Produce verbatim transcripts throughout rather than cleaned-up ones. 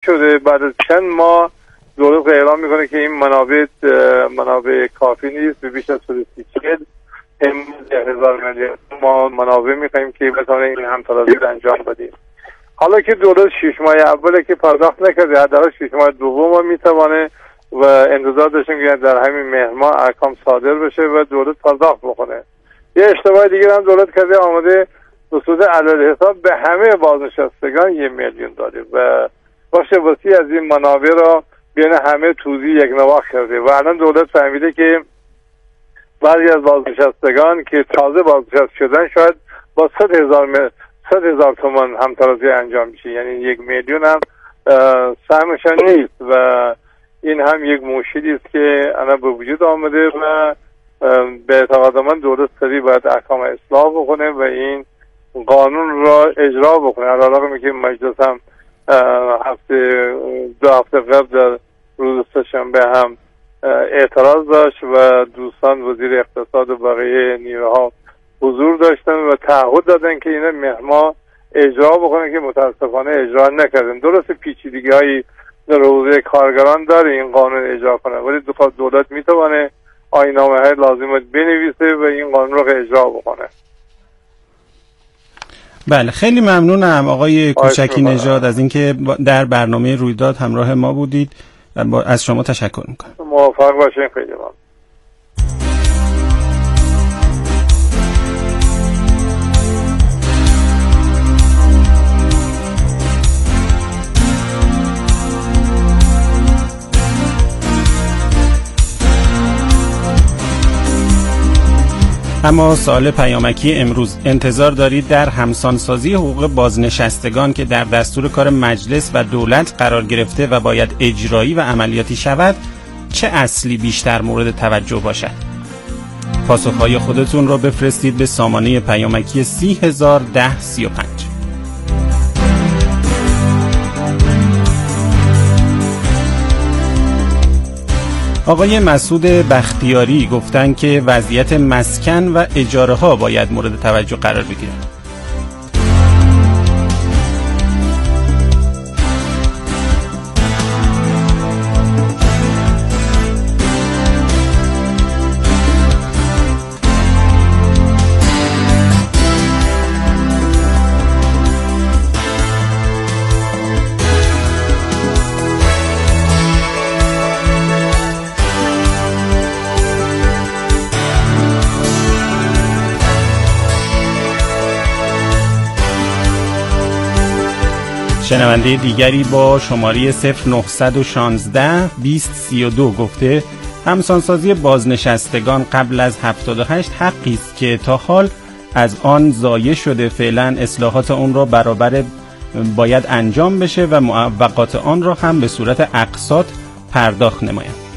شده بعد از چند ماه دولت اعلام میکنه که این منابع منابع کافی نیست، به بیش از چهل هزار میلیارد ما منابع میخوایم که بتونه این همترازی رو انجام بدیم. حالا که دولت شش ماه اوله که پرداخت نکرده، حداقل شش ماه دوم ما میتوانه و انتظار داشتیم که در همین مهر ماه احکام صادر بشه و دولت پرداخت بکنه. یه اشتباه دیگه هم دولت کرده، آمده به صورت علل حساب به همه بازنشستگان یک میلیون داده و بخش وسیع از این منابع را بین همه توزیع یک نواخت کرده و الان دولت فهمیده که بعضی از بازنشستگان که تازه بازنشسته شدن شاید با صد هزار صد هزار تومان همترازی انجام میشه، یعنی یک میلیون هم سهمشان نیست و این هم یک مشکلی است که الان به وجود آمده و به اعتقاد من دولت سریع باید احکام اصلاح بکنه و این قانون را اجرا بکنه. علیرغم که مجلس هم هفته دو هفته قبل در روز سه‌شنبه هم اعتراض داشت و دوستان وزیر اقتصاد و بقیه نیروها حضور داشتن و تعهد دادن که اینا مهما اجرا بکنه که متاسفانه اجرا نکردن. درست پیچیدگی هایی در حوزه کارگران داره این قانون اجرا کنه، ولی دولت میتونه آیین‌نامه های لازم بنویسه و این قانون رو اجرا بکنه. بله، خیلی ممنونم آقای کوچکی نژاد از اینکه در برنامه رویداد همراه ما بودید. از شما تشکر میکنم. موفق باشین. خیلی ممنون. اما سوال پیامکی امروز: انتظار دارید در همسانسازی حقوق بازنشستگان که در دستور کار مجلس و دولت قرار گرفته و باید اجرایی و عملیاتی شود چه اصلی بیشتر مورد توجه باشد؟ پاسخهای خودتون را بفرستید به سامانه پیامکی سی هزار ده سی و پنج. آقای مسعود بختیاری گفتن که وضعیت مسکن و اجاره ها باید مورد توجه قرار بگیرد. شنونده دیگری با شماره صفر نه یک شش بیست سی و دو گفته همسانسازی بازنشستگان قبل از هفتاد و هشت حقی است که تا حال از آن ضایع شده، فعلا اصلاحات اون را برابر باید انجام بشه و معوقات آن را هم به صورت اقساط پرداخت نمایند.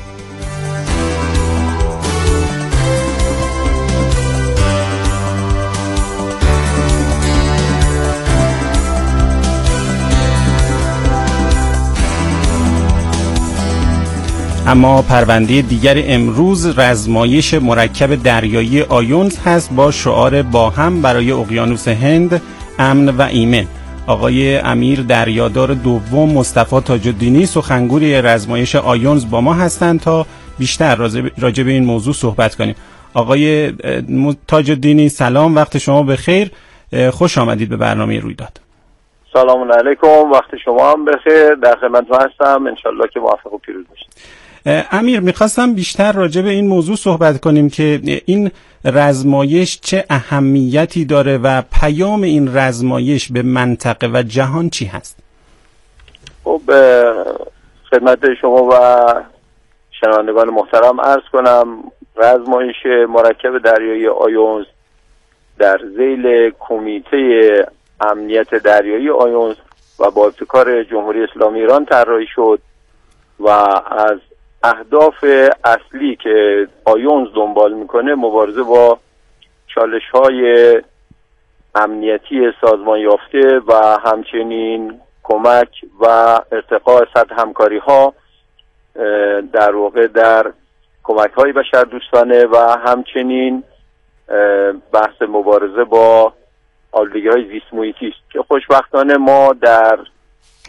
اما پرونده دیگر امروز رزمایش مرکب دریایی آیونز هست با شعار با هم برای اقیانوس هند امن و ایمن. آقای امیر دریادار دوم مصطفی تاج‌الدینی سخنگوی رزمایش آیونز با ما هستند تا بیشتر راجع به این موضوع صحبت کنیم. آقای تاج‌الدینی سلام، وقت شما بخیر، خوش آمدید به برنامه رویداد. سلام علیکم، وقت شما هم بخیر، در خدمتتون هستم، انشالله که موفق و پیروز باشید. امیر، میخواستم بیشتر راجع به این موضوع صحبت کنیم که این رزمایش چه اهمیتی داره و پیام این رزمایش به منطقه و جهان چی هست؟ خب خدمت شما و شنوندگان محترم عرض کنم رزمایش مرکب دریایی آیونز در ذیل کمیته امنیت دریایی آیونز و با ابتکار جمهوری اسلامی ایران طراحی شد و از اهداف اصلی که آیونز دنبال میکنه مبارزه با چالش‌های امنیتی سازمان یافته و همچنین کمک و ارتقاء سطح همکاری‌ها در واقع در کمک‌های بشردوستانه و همچنین بحث مبارزه با آلودگی‌های زیست محیطی است که خوشبختانه ما در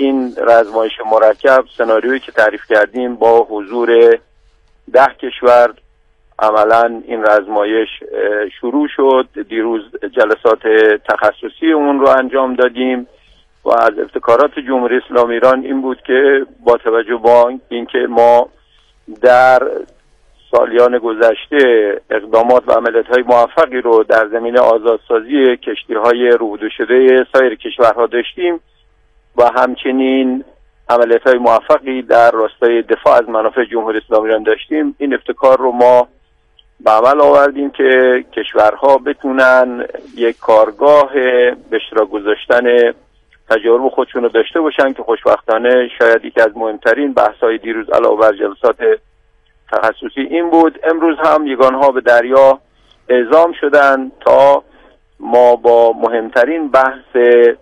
این رزمایش مرکب سناریویی که تعریف کردیم با حضور ده کشور عملا این رزمایش شروع شد. دیروز جلسات تخصصی اون رو انجام دادیم و از ابتکارات جمهوری اسلامی ایران این بود که با توجه به اینکه ما در سالیان گذشته اقدامات و عملیات‌های موفقی رو در زمینه آزادسازی کشتی‌های روبرو شده سایر کشورها داشتیم و همچنین عملیات‌های موفقی در راستای دفاع از منافع جمهوری اسلامی ایران داشتیم، این ابتکار رو ما به عمل آوردیم که کشورها بتونن یک کارگاه به اشتراک گذاشتن تجارب خودشون رو داشته باشن که خوشبختانه شاید یکی از مهمترین بحث‌های دیروز علاوه بر جلسات تخصصی این بود. امروز هم یگان‌ها به دریا اعزام شدن تا ما با مهمترین بحث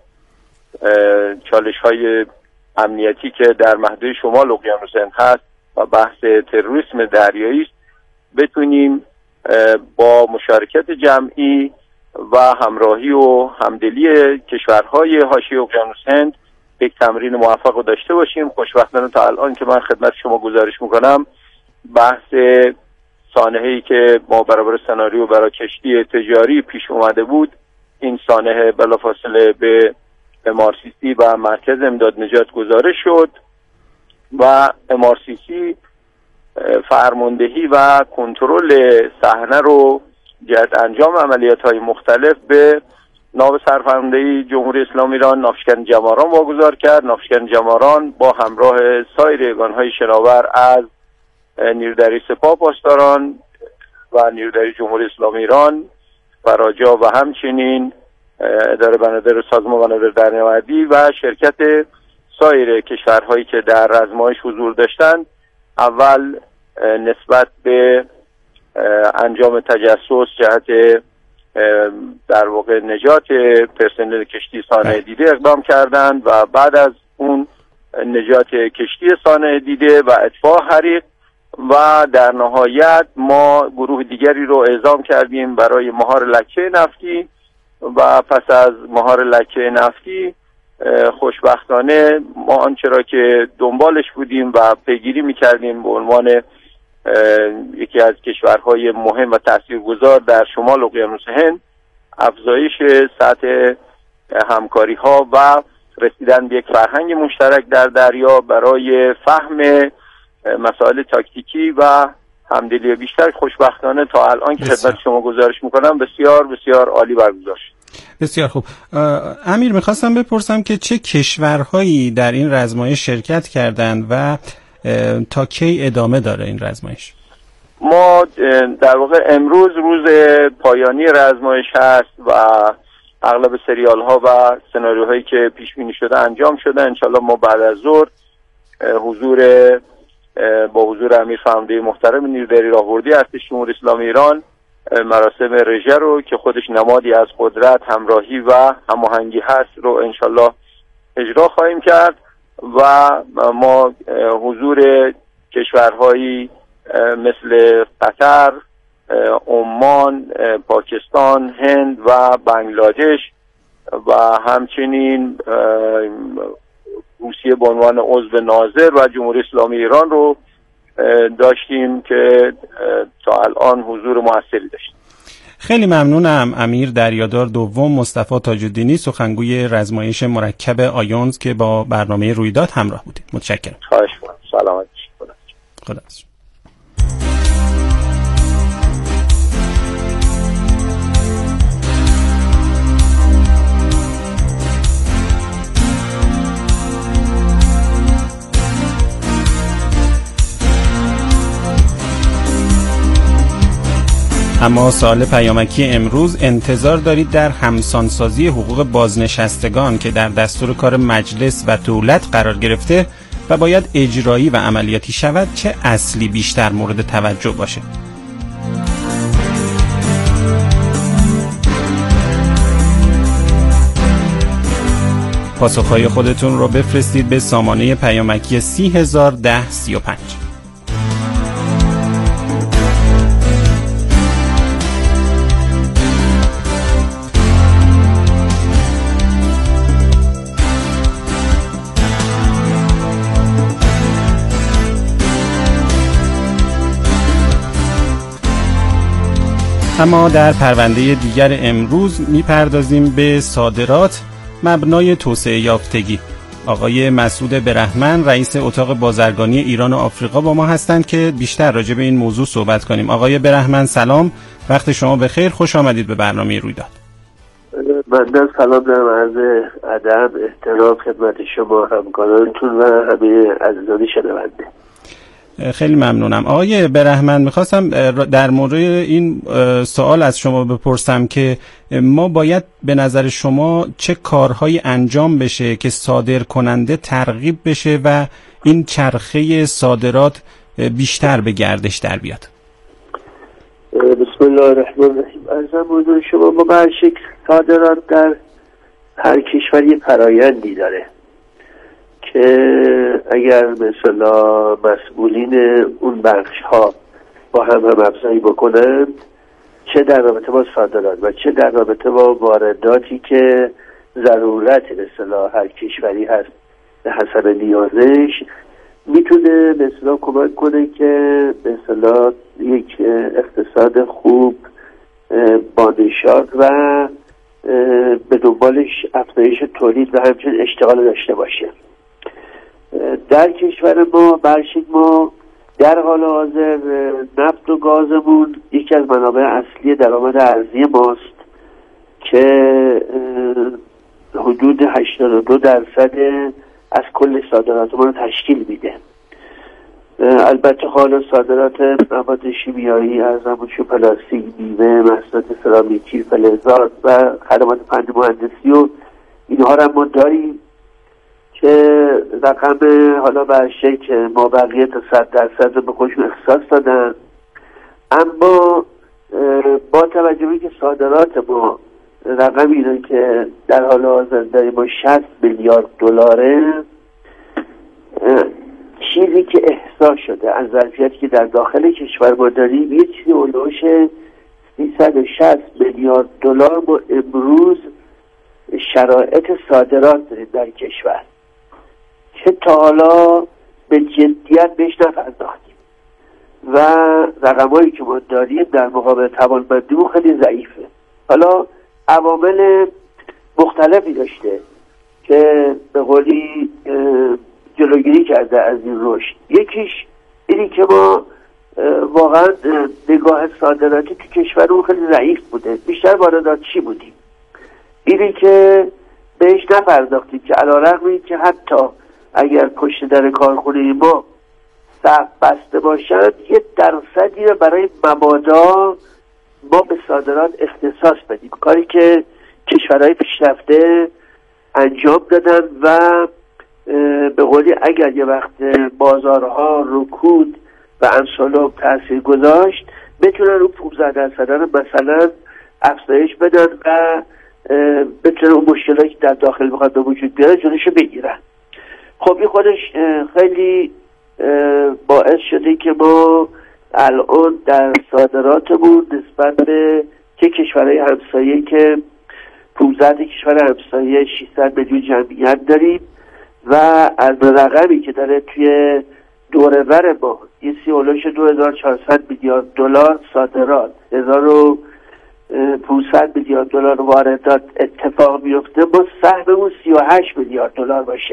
چالش‌های امنیتی که در محدوده شمال اقیانوس هند هست و بحث تروریسم دریایی است بتونیم با مشارکت جمعی و همراهی و همدلی کشورهای حاشیه اقیانوس هند یک تمرین موفق رو داشته باشیم. خوشبختانه تا الان که من خدمت شما گزارش میکنم بحث سانحه‌ای که ما برابر سناریو برای کشتی تجاری پیش اومده بود، این سانحه بلافاصله به ام آر سی سی و مرکز امداد نجات گزارش شد و ام آر سی سی فرماندهی و کنترل صحنه رو جهت انجام عملیات‌های مختلف به ناو سرفرماندهی جمهوری اسلامی ایران ناوشکن جماران واگذار کرد. ناوشکن جماران با همراه سایر یگان‌های شناور از نیرودری سپاه پاسداران و نیرودری جمهوری اسلامی ایران فراجا و همچنین اداره بنادر سازمان بنادر دریانوردی و شرکت سایر کشورهایی که در رزمایش حضور داشتند اول نسبت به انجام تجسس جهت در واقع نجات پرسنل کشتی سانحه دیده اقدام کردند و بعد از اون نجات کشتی سانحه دیده و اطفاء حریق و در نهایت ما گروه دیگری رو اعزام کردیم برای مهار لکه نفتی و پس از مهار لکه نفتی خوشبختانه ما آنچه را که دنبالش بودیم و پیگیری میکردیم به عنوان یکی از کشورهای مهم و تاثیرگذار در شمال اقیانوس هند افزایش سطح همکاری ها و رسیدن به یک فرهنگ مشترک در دریا برای فهم مسائل تاکتیکی و همدلی بیشتر خوشبختانه تا الان که خدمت شما گزارش میکنم بسیار بسیار عالی برگزار شد. بسیار خوب. امیر میخواستم بپرسم که چه کشورهایی در این رزمایش شرکت کردند و تا کی ادامه داره این رزمایش؟ ما در واقع امروز روز پایانی رزمایش هست و اغلب سریال ها و سناریوهایی که پیش بینی شده انجام شده. انشالله ما بعد از ظهر حضور با حضور امیر فرمانده محترم نیرودری راهبردی ارتش جمهوری اسلامی ایران مراسم رژه رو که خودش نمادی از قدرت، همراهی و هماهنگی هست رو انشالله اجرا خواهیم کرد و ما حضور کشورهایی مثل قطر، عمان، پاکستان، هند و بنگلادش و همچنین روسیه به عنوان عضو ناظر و جمهوری اسلامی ایران رو داشتیم که تا الان حضور موثری داشتیم. خیلی ممنونم امیر دریادار دوم مصطفی تاج‌الدینی سخنگوی رزمایش مرکب آیونز که با برنامه رویداد همراه بودید. متشکرم. خواهش می‌کنم. سلامت باشید. خدا. اما سوال پیامکی امروز: انتظار دارید در همسانسازی حقوق بازنشستگان که در دستور کار مجلس و دولت قرار گرفته و باید اجرایی و عملیاتی شود چه اصلی بیشتر مورد توجه باشه؟ پاسخهای خودتون رو بفرستید به سامانه پیامکی سی هزار ده سی و پنج. اما در پرونده دیگر امروز میپردازیم به صادرات مبنای توسعه یافتگی. آقای مسعود برهمن رئیس اتاق بازرگانی ایران و آفریقا با ما هستند که بیشتر راجع به این موضوع صحبت کنیم. آقای برهمن سلام، وقت شما بخیر، خوش آمدید به برنامه رویداد. من سلام دارم، عرض ادب احترام خدمت شما همکارانتون و همه عزیزان شنونده. خیلی ممنونم. آقای برهمن میخواستم در مورد این سوال از شما بپرسم که ما باید به نظر شما چه کارهایی انجام بشه که صادر کننده ترغیب بشه و این چرخه صادرات بیشتر به گردش در بیاد؟ بسم الله الرحمن الرحیم. عرضم حضور شما، ما به شکل صادرات در هر کشوری فرایندی داره که اگر مثلا مسئولین اون بخش ها با هم هم افزایی بکنند، چه در رابطه با صادرات و چه در رابطه با وارداتی که ضرورت مثلا هر کشوری هست به حسب نیازش، میتونه مثلا کمک کنه که مثلا یک اقتصاد خوب بانشاد و به دنبالش افزایش تولید و همچنین اشتغال داشته باشه. در کشور ما برشک ما در حال حاضر نفت و گازمون یکی از منابع اصلی درآمد ارزی ماست که حدود هشتاد و دو درصد از کل صادرات ما رو تشکیل میده. البته حالا صادرات مواد شیمیایی، ارزمون پلاستیک، میوه، محصولات سرامیکی، فلزات و خدمات فنی مهندسی و اینها رو ما داریم که رقم حالا برشه که ما بقیه تا صد درصد رو به خودشون اختصاص دادن. اما با توجهی که صادرات ما رقم اینه که در حال حاضر داریم با شصت میلیارد دلاره، چیزی که احصا شده از ظرفیتی که در داخل کشور ما داریم یه چیزی اولوش سیصد و شصت میلیارد دلار ما امروز شرایط صادرات داریم در کشور که تا حالا به جدیت بهش نپرداختیم و رقمایی که ما داریم در مقابل توانمندیمون خیلی ضعیفه. حالا عوامل مختلفی داشته که به قولی جلوگیری کرده از این رشد. یکیش اینی که ما واقعا نگاه صادراتی تو کشورمون خیلی ضعیف بوده، بیشتر وارداتچی بودیم. اینی که بهش نپرداختیم که علیرغم این که حتی اگر پشت در کارخونه ما سقف بسته باشند یه درصدی رو برای مبادا ما به صادرات اختصاص بدیم، کاری که کشورهای پیشرفته انجام دادن و به قولی اگر یه وقت بازارها رکود و امثال تاثیر گذاشت بتونن رو پانزده درصد مثلا افزایش بدن و بتونن اون مشکلاتی که در داخل بخواد به وجود بیاره جلوشو بگیرن. خب این خودش خیلی باعث شده که ما الان در صادراتمون نسبت به که کشورهای همسایه که پانزده کشور همسایه ششصد میلیون جمعیت داریم و از رقمی که داره توی دورور ما یه سی اولوش دو هزار و چهارصد میلیارد دلار صادرات، هزار و پانصد میلیارد دلار واردات اتفاق میفته، ما سهممون سی و هشت میلیارد دلار باشه.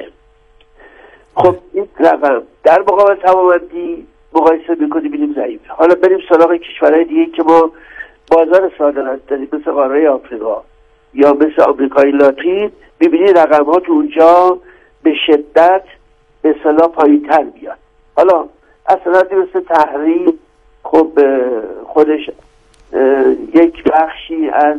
خب این رقم در مقابل توانمندی مقایسه میکنیم ببینیم ضعیفه. حالا بریم سراغ کشورهای دیگه که ما بازار صادرات داریم مثل قاره آفریقا یا مثل آمریکای لاتین، ببینید رقم ها تو اونجا به شدت به اصطلاح پایین‌تر بیاد. حالا اصلا مثل تحریم خب خودش یک بخشی از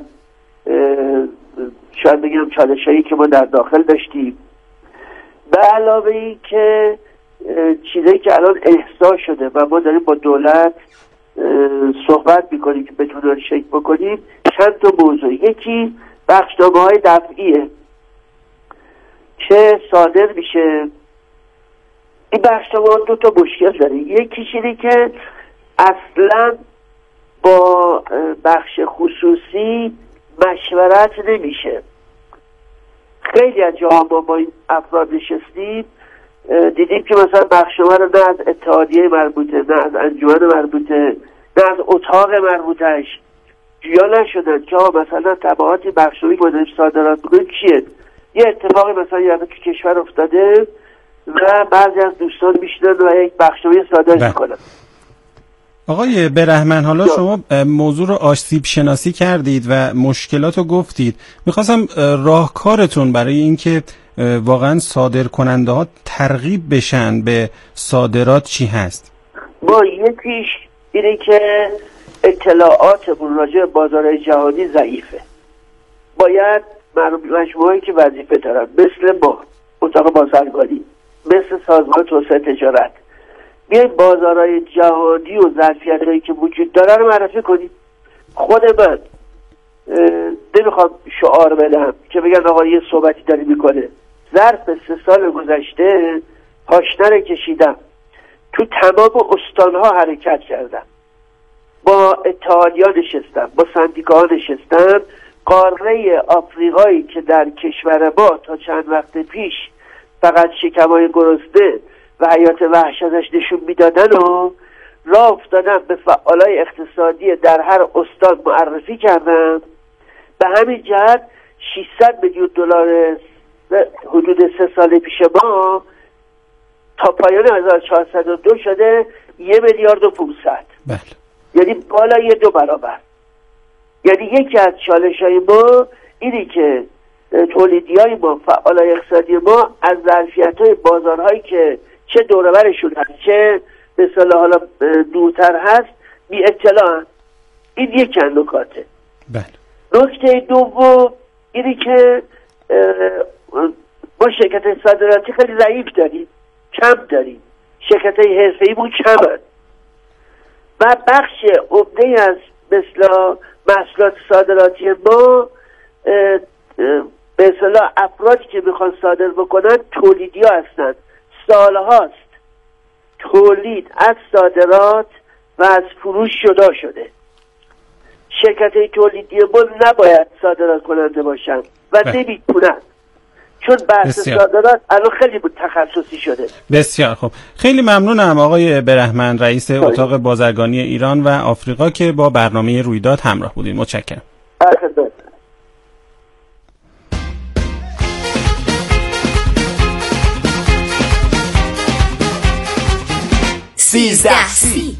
شاید بگم چالشایی که ما در داخل داشتیم، به علاوه ای که چیزایی که الان احساس شده و ما داریم با دولت صحبت میکنیم که بتونن شکل بکنیم چند تا موضوع. یکی بخشنامه های دفعیه که صادر میشه. این بخشنامه ها دو تا مشکل داره. یکیش اینه که اصلا با بخش خصوصی مشورت نمیشه. خیلی از جاها ما با این افراد نشستیم دیدیم که مثلا بخشنامه رو نه از اتحادیه مربوطه، نه از انجمن مربوطه، نه از اتاق مربوطهش جویا نشدن که مثلا تبعاتی بخشوی ما داریم صادرات میکنیم چیه. یه اتفاقی مثلا یعنی تو کشور افتاده و بعضی از دوستان میشنن و یک بخشوی صادر میکنن. آقای برهمن، حالا شما موضوع رو آسیب شناسی کردید و مشکلات رو گفتید. میخواستم راهکارتون برای اینکه واقعا صادر کننده ها ترغیب بشن به صادرات چی هست؟ ما یکیش اینه که اطلاعاتمون راجع به بازارهای جهانی ضعیفه. باید مجموعه‌ای که وظیفه دارن مثل ما اتاق بازرگانی، مثل سازمان توسعه تجارت، بیایم بازارهای جهانی و ظرفیت‌هایی که وجود داره رو معرفی کنیم. خود من نمیخوام شعار بدم که بگن آقا یه صحبتی داری میکنه. ظرف سه سال گذشته پاشنه رو کشیدم، تو تمام استانها حرکت کردم، با اتحادیان نشستم، با سندیکاها نشستم. قاره آفریقایی که در کشور ما تا چند وقت پیش فقط شکمای گرسنه و حیات وحش ازش نشون میدادن و راه افتادم به فعالای اقتصادی در هر استان معرفی کردم. به همین جهت ششصد میلیون دلار حدود سه سال پیش ما تا پایان هزار و چهارصد و دو شده یه میلیارد و پونصد. بله. یعنی بالای دو برابر. یعنی یکی از چالش‌های ما اینی که تولیدی‌های ما، فعالای اقتصادی ما از ظرفیت‌های بازارهایی که چه دور و برشون هست چه به اصطلاح حالا دورتر هست بی اطلاع. این یک نکاته. بله. نکته دوم اینی که ما شرکت صادراتی خیلی ضعیف داریم، کم داریم، شرکت حرفه‌ای بود کمن و بخش عمده از مثلا محصولات صادراتی ما به اصطلاح افرادی که میخوان صادر بکنن تولیدی ها هستند. سالهاست تولید از صادرات و از فروش جدا شده. شرکت تولیدی ما نباید صادرات کننده باشن و نمیتونن، چون بحث صادرات الان خیلی تخصصی شده. بسیار خوب، خیلی ممنونم آقای برهمن، رئیس اتاق بازرگانی ایران و آفریقا که با برنامه رویداد همراه بودید. متشکرم. سیزده سی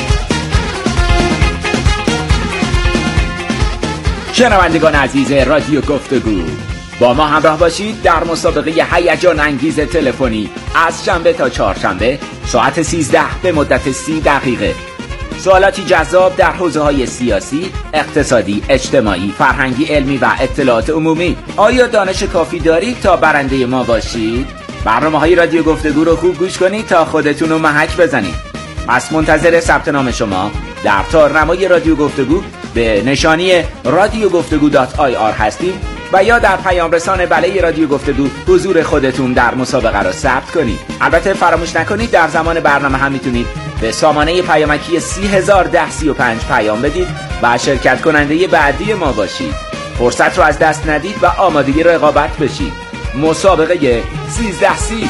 شنوندگان عزیز رادیو گفتگو، با ما همراه باشید در مسابقه هیجان انگیز تلفنی از شنبه تا چهارشنبه ساعت سیزده به مدت سی دقیقه. سوالاتی جذاب در حوزه‌های سیاسی، اقتصادی، اجتماعی، فرهنگی، علمی و اطلاعات عمومی. آیا دانش کافی دارید تا برنده ما باشید؟ برنامه‌های رادیو گفتگو رو خوب گوش کنید تا خودتون رو محک بزنید. پس منتظر ثبت نام شما در تارنمای رادیو گفتگو به نشانی رادیو گفتگو دات آی آر هستیم و یا در پیام رسان بله رادیو گفتگو حضور خودتون در مسابقه را ثبت کنید. البته فراموش نکنید در زمان برنامه هم میتونید به سامانه پیامکی سی هزار و ده سی و پنج پیام بدید و شرکت کننده بعدی ما باشید. فرصت رو از دست ندید و آمادگی رقابت بشید. مسابقه سیزده سی.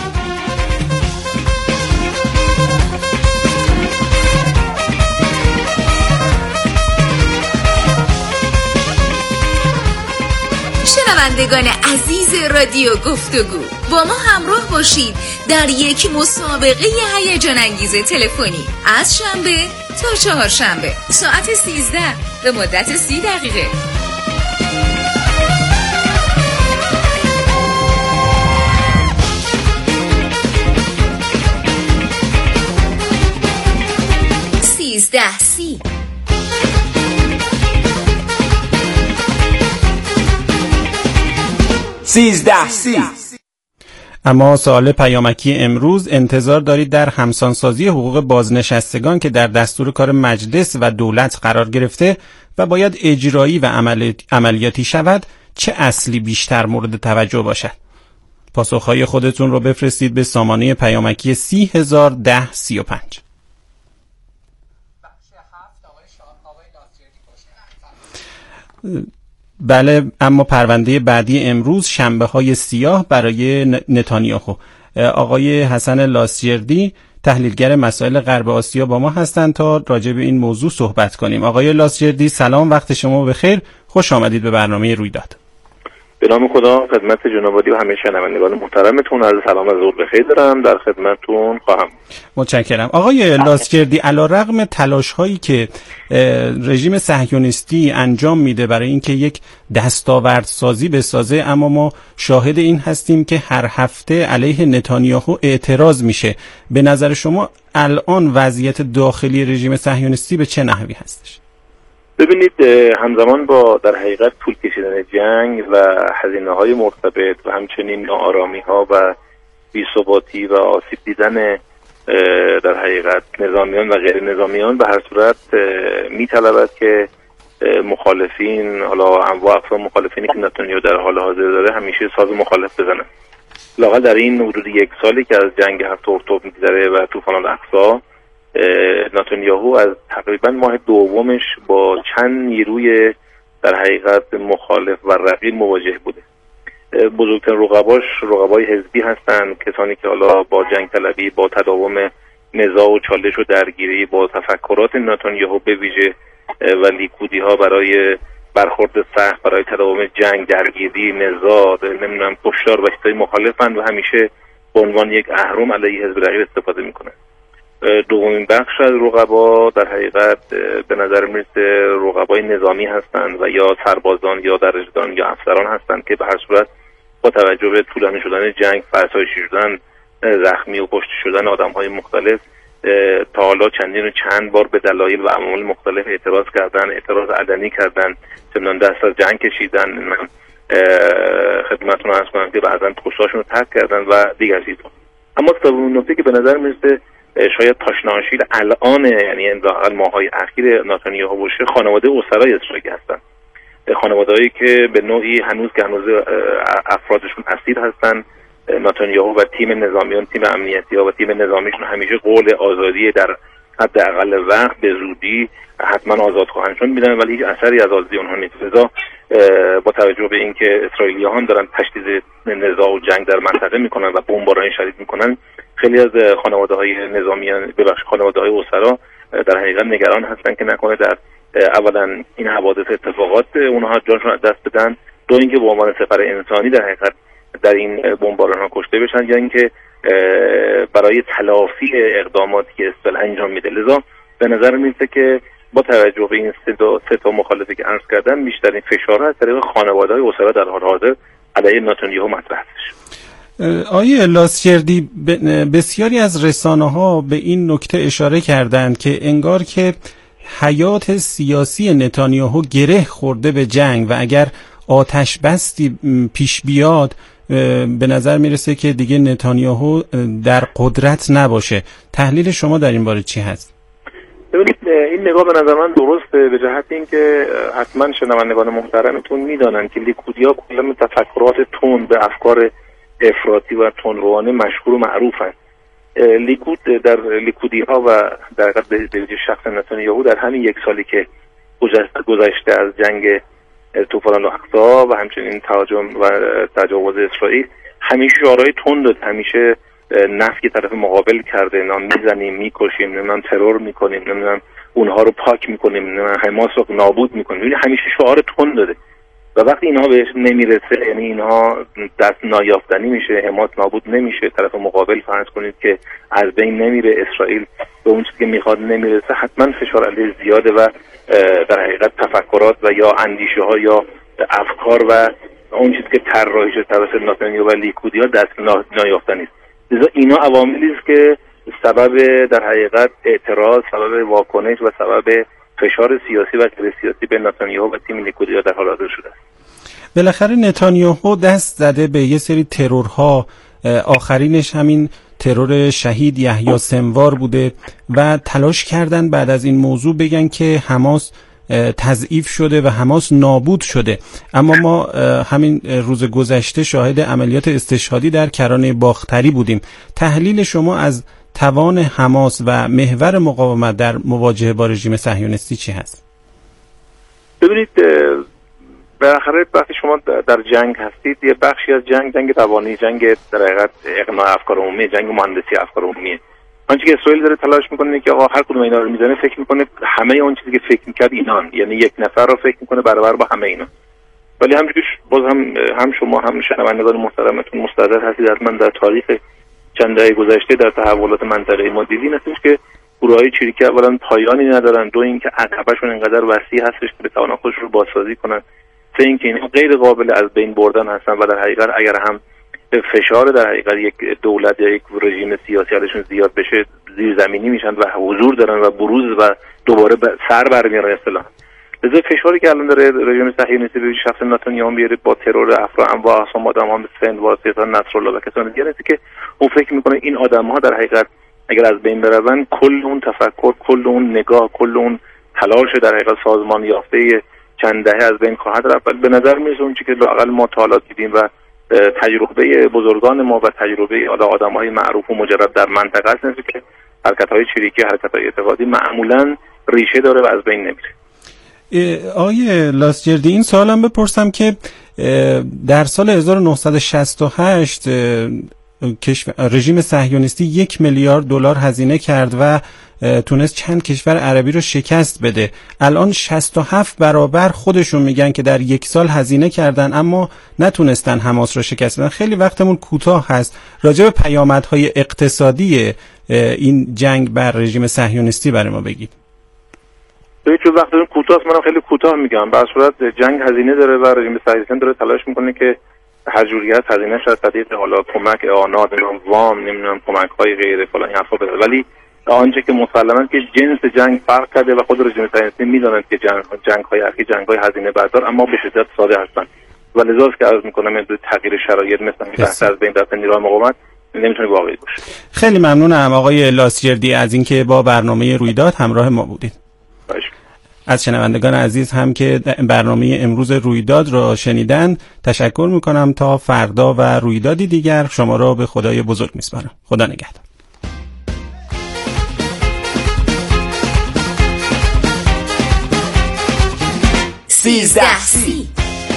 شنوندگان عزیز رادیو گفتگو، با ما همراه باشید در یک مسابقه هیجان انگیز تلفنی از شنبه تا چهارشنبه ساعت سیزده به مدت سی دقیقه. سیزده سی. سیزده سی. اما سوال پیامکی امروز، انتظار دارید در همسانسازی حقوق بازنشستگان که در دستور کار مجلس و دولت قرار گرفته و باید اجرایی و عملیاتی شود چه اصلی بیشتر مورد توجه باشد؟ پاسخهای خودتون رو بفرستید به سامانه پیامکی سی هزار و ده سی و پنج. بله، اما پرونده بعدی امروز شنبه های سیاه برای نتانیاهو. آقای حسن لاستیردی تحلیلگر مسائل غرب آسیا با ما هستند تا راجع به این موضوع صحبت کنیم. آقای لاستیردی سلام، وقت شما بخیر، خوش آمدید به برنامه رویداد. به نام خدا، خدمت جناب عالی و همه شنوندگان محترمتون عرض سلام و ظهر بخیر دارم، در خدمتتون خواهم. متشکرم. آقای لاستیردی، علیرغم تلاش هایی که رژیم صهیونیستی انجام میده برای اینکه یک دستاوردسازی بسازه، اما ما شاهد این هستیم که هر هفته علیه نتانیاهو اعتراض میشه. به نظر شما الان وضعیت داخلی رژیم صهیونیستی به چه نحوی هستش؟ ببینید، همزمان با در حقیقت طول کشیدن جنگ و هزینه‌های مرتبط و همچنین ناآرامی‌ها و بی‌ثباتی و آسیب دیدن در حقیقت نظامیان و غیر نظامیان، به هر صورت می‌طلبد که مخالفین، حالا انواع اقسام مخالفینی که نتانیاهو در حال حاضر داره، همیشه ساز مخالف بزنن. لااقل در این حدود یک سالی که از جنگ هفت اکتبر می‌گذره و طوفان الاقصی، نتانیاهو از تقریبا ماه دومش با چند نیروی در حقیقت مخالف و رقیب مواجه بوده. بزرگترین رقباش رقبای حزبی هستند، کسانی که حالا با جنگ طلبی، با تداوم نزاع و چالش و درگیری، با تفکرات نتانیاهو به ویژه و لیکودی ها برای برخورد سخت، برای تداوم جنگ، درگیری، نزاع، نمیدونم کشتار و چیزای مخالفند و همیشه به عنوان یک اهرم علیه حزب رقیب استفاده میکنه. دومین بخش از رقبا در حقیقت به نظر میرسه رقبای نظامی هستند و یا سربازان یا درجهداران یا افسران هستند که به هر صورت با توجه به طولانی شدن جنگ، فرسایشی شدن، زخمی و کشته شدن آدم‌های مختلف، تا حالا چندین و چند بار به دلایل و عوامل مختلف اعتراض کردن، اعتراض علنی کردن، چندان دست از جنگ کشیدن. من خدمتتون عرض کنم که بعضن پستاشون رو ترک کردن و دیگر چیزا. اما سومین نکته که به نظر میرسه شاید تاشناشیل الان، یعنی این ماهای اخیر نتانیاهو باشه، خانواده اسرای اسرائیلی هستن. خانواده‌ای که به نوعی هنوز که هنوز افرادشون اسیر هستن. نتانیاهو و تیم نظامیان، تیم امنیتی ها و تیم نظامیشون همیشه قول آزادی در حداقل وقت به زودی حتما آزاد خواهند شد میدن، ولی هیچ اثری از آزادی اونها نیست. لذا با توجه به اینکه اسرائیلی‌ها دارن تشدید نزاع و جنگ در منطقه میکنن و بمباران شدید میکنن، خیلی از خانواده‌های نظامیان، ببخش خانواده‌های اسرا در حقیقت نگران هستن که نکنه در اولا این حوادث اتفاقات اونها جانشون از دست بدن، دو اینکه به عنوان سپر انسانی در حقیقت در این بمباران ها کشته بشن، یا اینکه برای تلافی اقداماتی که اصطلاحاً انجام میده. لذا به نظر میاد که با توجه به این سه تا مخالفتی که عرض کردم، بیشترین فشارها از طریق خانواده‌های اسرا در حال حاضر علیه نتانیاهو مطرح است. آیه لاستیردی، بسیاری از رسانه‌ها به این نکته اشاره کردند که انگار که حیات سیاسی نتانیاهو گره خورده به جنگ و اگر آتش بستی پیش بیاد به نظر میرسه که دیگه نتانیاهو در قدرت نباشه. تحلیل شما در این باره چی هست؟ ببینید، این نگاه به نظر من درسته، به جهت اینکه حتما شنوندگان محترمتون میدانن که لیکودیا کلا تفکرات تند به افکار افراطی و تندروانه مشهور و معروفن. لیکود در لیکودی ها و در حقیقت به شخص نتانیاهو در همین یک سالی که گذشته از جنگ طوفان الاقصی و همچنین تهاجم و تجاوز اسرائیل همیشه شعارهای تند داد، همیشه نفی طرف مقابل کرده، نام میزنیم، میکشیم، نمیدونم ترور میکنیم، نمیدونم اونها رو پاک میکنیم، نمیدونم حماس رو نابود میکنیم. یعنی همیشه شعار تند داده و وقتی اینها بهش نمیرسه، یعنی اینها دست نایافتنی میشه، حماس نابود نمیشه، طرف مقابل فرض کنید که از بین نمیره، اسرائیل به اون چیزی که میخواد نمیرسه، حتما فشار علیه زیاده و در حقیقت تفکرات و یا اندیشه ها یا افکار و اون چیزی که طراحی شده توسط نتانیاهو و لیکودیا دست نایافتنی است. لذا اینا عواملی است که سبب در حقیقت اعتراض، سبب واکنش و سبب فشار سیاسی و غیر سیاسی به نتانیاهو و تیم لیکودیا در حال حاضر شده است. بالاخره نتانیاهو دست زده به یه سری ترورها، آخرینش همین ترور شهید یحیی سنوار بوده و تلاش کردن بعد از این موضوع بگن که حماس تضعیف شده و حماس نابود شده، اما ما همین روز گذشته شاهد عملیات استشهادی در کرانه باختری بودیم. تحلیل شما از توان حماس و محور مقاومت در مواجهه با رژیم صهیونیستی چی هست؟ ببینید، بالاخره وقتی شما در جنگ هستید یه بخشی از جنگ جنگ روانی، جنگ در حقیقت اقناع افکار عمومی، جنگ مهندسی افکار عمومی. آنچه که اسرائیل داره تلاش میکنه که آقا هر کدوم اینا رو میزنه فکر میکنه همه اون چیزی که فکر میکرد اینان، یعنی یک نفر رو فکر میکنه برابر با همه اینا. ولی همینجوری باز هم هم شما هم شنوندگان محترمتون مستحضر هستید حتما در تاریخ چند دهه گذشته در تحولات منطقه‌ای ما دیدیم هستش که گروه‌های چریکی اولا پایانی ندارن، دو اینکه عقبشون انقدر وسیع هستش که بتوانن خودشون رو بازسازی کنن، سه اینکه اینا غیر قابل از بین بردن هستن و در حقیقت اگر هم فشار در حقیقت یک دولت یا یک رژیم سیاسی علیشون زیاد بشه زیرزمینی میشن و حضور دارن و بروز و دوباره سر برمیارن اصطلاحاً. لذا فشاری که الان داره رژیم صهیونیستی به شخص نتانیاهو میاره با ترور افراد انواع اقسام آدم‌ها مثل سند واسطه نصرالله و کسان دیگه که اون فکر میکنه این آدم‌ها در حقیقت اگر از بین برون کل اون تفکر، کل اون نگاه، کل اون تلاش در حقیقت سازمان یافته چند دهه از بین خواهد رفت. به نظر میاد اون چیزی که لااقل ما تا حالا دیدیم و تجربه بزرگان ما و تجربه آدم‌های معروف و مجرد در منطقه است که حرکت‌های چریکی، حرکت‌های اعتقادی معمولاً ریشه داره و از بین نمیره. آقای لاستجردی این سوالم بپرسم که در سال هزار و نهصد و شصت و هشت رژیم صهیونیستی یک میلیارد دلار هزینه کرد و تونست چند کشور عربی رو شکست بده. الان شصت و هفت برابر خودشون میگن که در یک سال هزینه کردن اما نتونستن حماس رو شکست بدن. خیلی وقتمون کوتاه هست، راجع به پیامدهای اقتصادی این جنگ بر رژیم صهیونیستی برای ما بگید. به چون وقتتون کوتاه است منم خیلی کوتاه میگم. به هر صورت جنگ هزینه داره و رژیم صهیونیستی داره تلاش میکنه که هر جوری از هزینه شد طریق حالا کمک اعانات، نمیدونم وام، نمیدونم کمک‌های غیر فلان این حرفا بده. ولی آنچه که مسلماً که جنس جنگ فرق کرده و خود رژیم صهیونیستی میدونن که جنگ جنگ‌های اخیر جنگ‌های هزینه بردار اما به شدت ساده هستن. و لذاست که عرض میکنم به تغییر شرایط مثلا بحث از بین رفتن نیروهای مقاومت نمیتونه واقعی باشه. خیلی ممنونم آقای لاستجردی از اینکه با برنامه رویداد همراه ما بودید. باشه. از شنوندگان عزیز هم که برنامه امروز رویداد را شنیدن تشکر میکنم. تا فردا و رویدادی دیگر شما را به خدای بزرگ میسپارم. خدا نگهدار. سیزده سی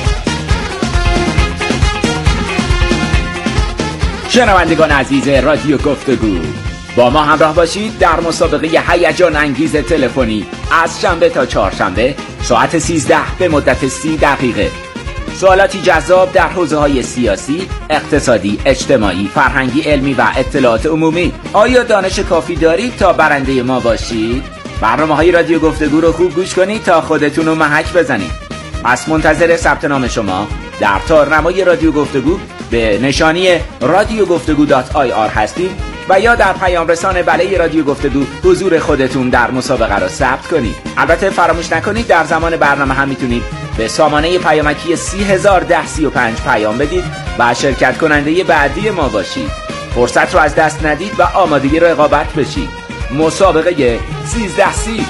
شنوندگان عزیز رادیو گفتگو، با ما همراه باشید در مسابقه هیجان انگیز تلفنی از شنبه تا چهارشنبه ساعت سیزده به مدت سی دقیقه. سوالاتی جذاب در حوزه‌های سیاسی، اقتصادی، اجتماعی، فرهنگی، علمی و اطلاعات عمومی. آیا دانش کافی دارید تا برنده ما باشید؟ برنامه‌های رادیو گفتگو رو خوب گوش کنید تا خودتون رو محک بزنید. پس منتظر ثبت نام شما در تارنمای رادیو گفتگو به نشانی رادیو گفتگو دات آی آر هستیم و یا در پیام رسان بله رادیو گفتگو حضور خودتون در مسابقه را ثبت کنید. البته فراموش نکنید در زمان برنامه هم میتونید به سامانه پیامکی سی هزار ده سی و پنج پیام بدید و شرکت کننده بعدی ما باشید. فرصت رو از دست ندید و آمادگی رقابت بشید. مسابقه سیزده سی.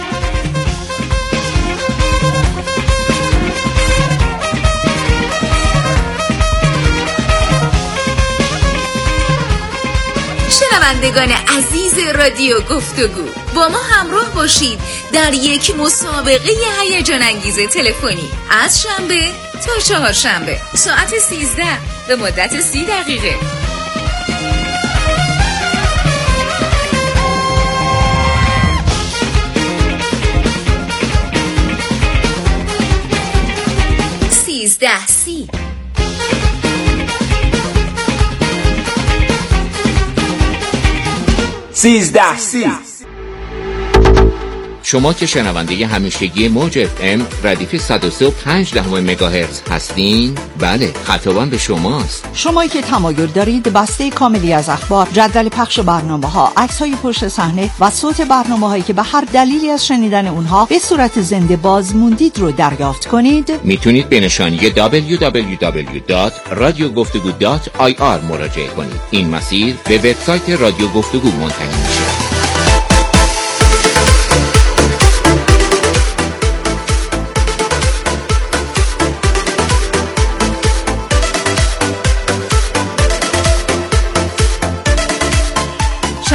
شنوندگان عزیز رادیو گفتگو، با ما همراه باشید در یک مسابقه هیجان انگیز تلفنی از شنبه تا چهارشنبه ساعت سیزده به مدت سی دقیقه. سیزده سی سیزده سی. شما که شنونده همیشگی موج اف ام ردیف صد و سه و پنج دهم مگاهرتز هستین، بله خطابم به شماست. شما که تمایل دارید بسته کاملی از اخبار، جدول پخش برنامه‌ها، عکس‌های پشت صحنه و صوت برنامه‌هایی که به هر دلیلی از شنیدن اونها به صورت زنده باز موندید رو دریافت کنید، میتونید به نشانی دبلیو دبلیو دبلیو دات رادیو گفتگو دات آی آر مراجعه کنید. این مسیر به وبسایت رادیو گفتگو منتهی میشه.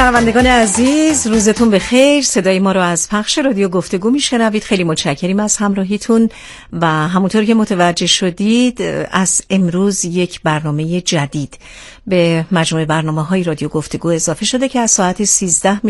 شنوندگان عزیز، روزتون بخیر. صدای ما رو از پخش رادیو گفتگو میشنوید. خیلی متشکریم از همراهیتون و همونطور که متوجه شدید از امروز یک برنامه جدید به مجموعه برنامه‌های رادیو گفتگو اضافه شده که از ساعت سیزده